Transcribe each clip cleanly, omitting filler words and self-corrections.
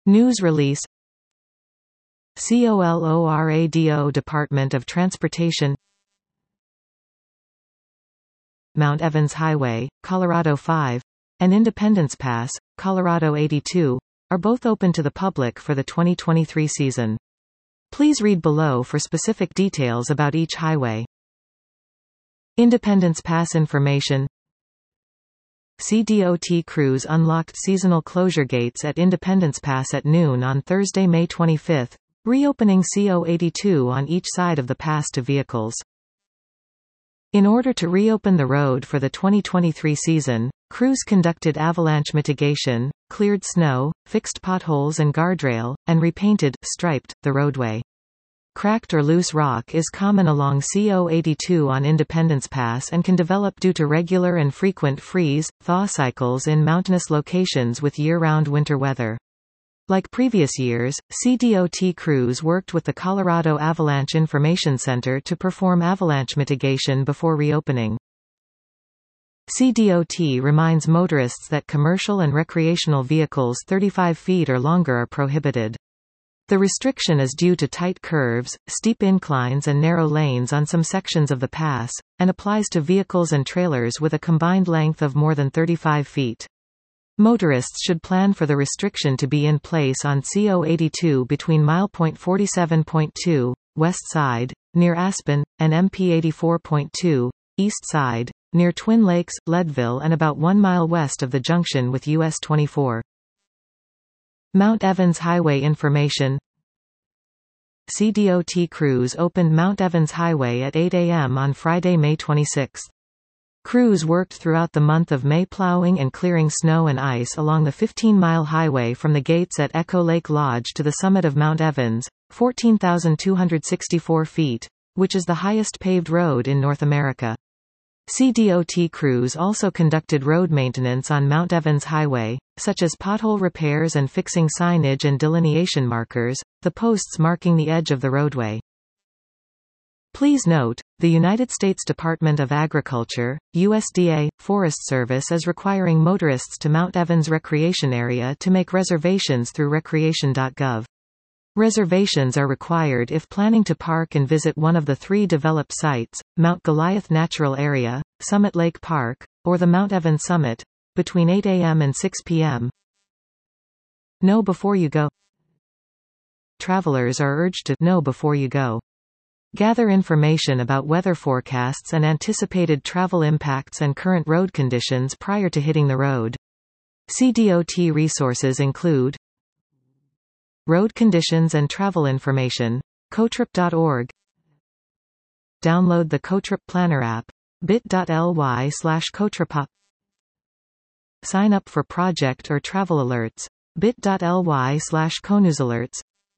News release. COLORADO Department of Transportation. Mount Evans Highway, Colorado 5, and Independence Pass, Colorado 82, are both open to the public for the 2023 season. Please read below for specific details about each highway. Independence Pass information. CDOT crews unlocked seasonal closure gates at Independence Pass at noon on Thursday, May 25, reopening CO82 on each side of the pass to vehicles. In order to reopen the road for the 2023 season, crews conducted avalanche mitigation, cleared snow, fixed potholes and guardrail, and repainted, striped, the roadway. Cracked or loose rock is common along CO82 on Independence Pass and can develop due to regular and frequent freeze-thaw cycles in mountainous locations with year-round winter weather. Like previous years, CDOT crews worked with the Colorado Avalanche Information Center to perform avalanche mitigation before reopening. CDOT reminds motorists that commercial and recreational vehicles 35 feet or longer are prohibited. The restriction is due to tight curves, steep inclines and narrow lanes on some sections of the pass, and applies to vehicles and trailers with a combined length of more than 35 feet. Motorists should plan for the restriction to be in place on CO82 between milepoint 47.2, west side, near Aspen, and MP 84.2, east side, near Twin Lakes, Leadville and about 1 mile west of the junction with US 24. Mount Evans Highway information. CDOT crews opened Mount Evans Highway at 8 a.m. on Friday, May 26. Crews worked throughout the month of May plowing and clearing snow and ice along the 15-mile highway from the gates at Echo Lake Lodge to the summit of Mount Evans, 14,264 feet, which is the highest paved road in North America. CDOT crews also conducted road maintenance on Mount Evans Highway, such as pothole repairs and fixing signage and delineation markers, the posts marking the edge of the roadway. Please note, the United States Department of Agriculture, USDA, Forest Service is requiring motorists to Mount Evans Recreation Area to make reservations through recreation.gov. Reservations are required if planning to park and visit one of the 3 developed sites, Mount Goliath Natural Area, Summit Lake Park, or the Mount Evans Summit, between 8 a.m. and 6 p.m. Know before you go. Travelers are urged to know before you go. Gather information about weather forecasts and anticipated travel impacts and current road conditions prior to hitting the road. CDOT resources include road conditions and travel information, cotrip.org. Download the Cotrip Planner app, bit.ly/cotripop. Sign up for project or travel alerts, bit.ly/conewsalerts.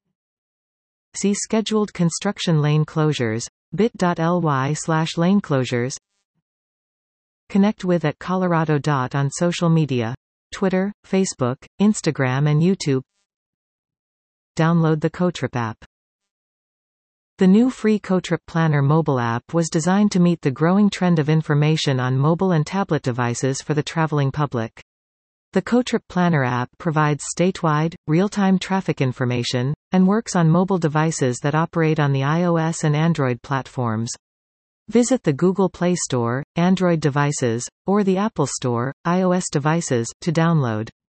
See scheduled construction lane closures, bit.ly/lane closures. Connect with @Colorado. On social media, Twitter, Facebook, Instagram and YouTube. Download the Cotrip app. The new free Cotrip Planner mobile app was designed to meet the growing trend of information on mobile and tablet devices for the traveling public. The Cotrip Planner app provides statewide, real-time traffic information, and works on mobile devices that operate on the iOS and Android platforms. Visit the Google Play Store, Android devices, or the Apple Store, iOS devices, to download.